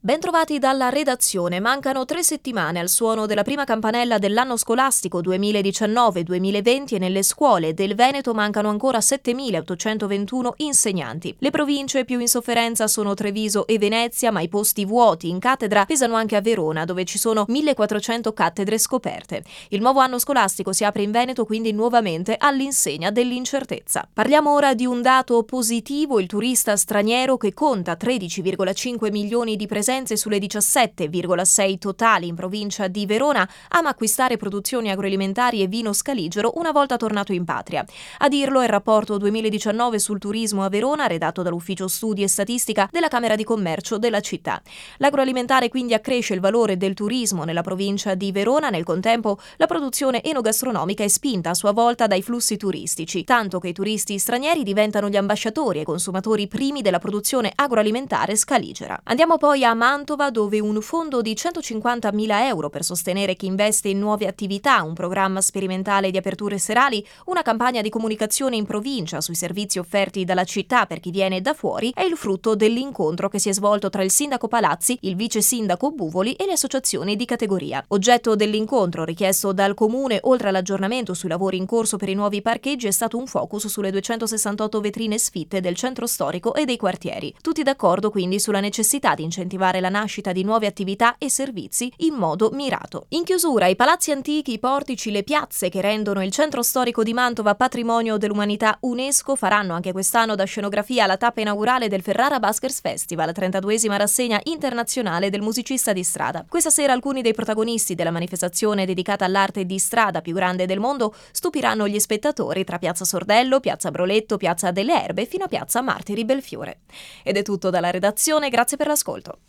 Bentrovati dalla redazione. Mancano 3 settimane al suono della prima campanella dell'anno scolastico 2019-2020 e nelle scuole del Veneto mancano ancora 7.821 insegnanti. Le province più in sofferenza sono Treviso e Venezia, ma i posti vuoti in cattedra pesano anche a Verona, dove ci sono 1.400 cattedre scoperte. Il nuovo anno scolastico si apre in Veneto quindi nuovamente all'insegna dell'incertezza. Parliamo ora di un dato positivo: il turista straniero, che conta 13,5 milioni di presenze sulle 17,6 totali in provincia di Verona, ama acquistare produzioni agroalimentari e vino scaligero una volta tornato in patria. A dirlo è il rapporto 2019 sul turismo a Verona, redatto dall'Ufficio Studi e Statistica della Camera di Commercio della città. L'agroalimentare quindi accresce il valore del turismo nella provincia di Verona. Nel contempo la produzione enogastronomica è spinta a sua volta dai flussi turistici, tanto che i turisti stranieri diventano gli ambasciatori e consumatori primi della produzione agroalimentare scaligera. Andiamo poi a Mantova, dove un fondo di 150.000 euro per sostenere chi investe in nuove attività, un programma sperimentale di aperture serali, una campagna di comunicazione in provincia sui servizi offerti dalla città per chi viene da fuori è il frutto dell'incontro che si è svolto tra il sindaco Palazzi, il vice sindaco Buvoli e le associazioni di categoria. Oggetto dell'incontro richiesto dal comune, oltre all'aggiornamento sui lavori in corso per i nuovi parcheggi, è stato un focus sulle 268 vetrine sfitte del centro storico e dei quartieri. Tutti d'accordo quindi sulla necessità di incentivare la nascita di nuove attività e servizi in modo mirato. In chiusura, i palazzi antichi, i portici, le piazze che rendono il centro storico di Mantova patrimonio dell'umanità UNESCO faranno anche quest'anno da scenografia alla tappa inaugurale del Ferrara Buskers Festival, 32esima rassegna internazionale del musicista di strada. Questa sera alcuni dei protagonisti della manifestazione dedicata all'arte di strada più grande del mondo stupiranno gli spettatori tra Piazza Sordello, Piazza Broletto, Piazza delle Erbe fino a Piazza Martiri Belfiore. Ed è tutto dalla redazione, grazie per l'ascolto.